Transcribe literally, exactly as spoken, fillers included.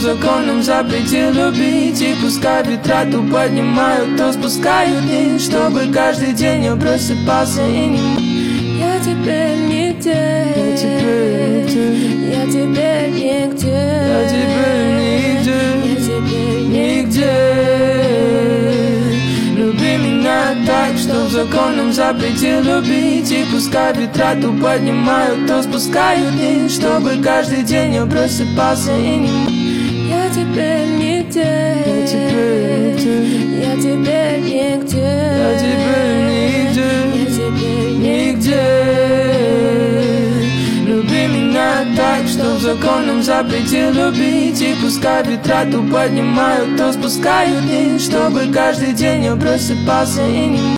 законном запрете любить. И пускай ветра то поднимают, то спускают вниз, чтобы каждый день я просыпался и не мог. Я теперь нигде, Я теперь нигде, я теперь нигде, я теперь нигде, я теперь нигде. Люби меня так, что в законном запрете любить. И пускай ветра то поднимают, то спускают вниз, чтобы каждый день я просыпался и не мог. Я теперь нигде, Я теперь нигде, я теперь нигде, я теперь нигде, я теперь нигде. Люби меня так, что в законном запрете любить. И пускай ветра то поднимают, то спускают вниз, чтобы каждый день я просыпался и не мог.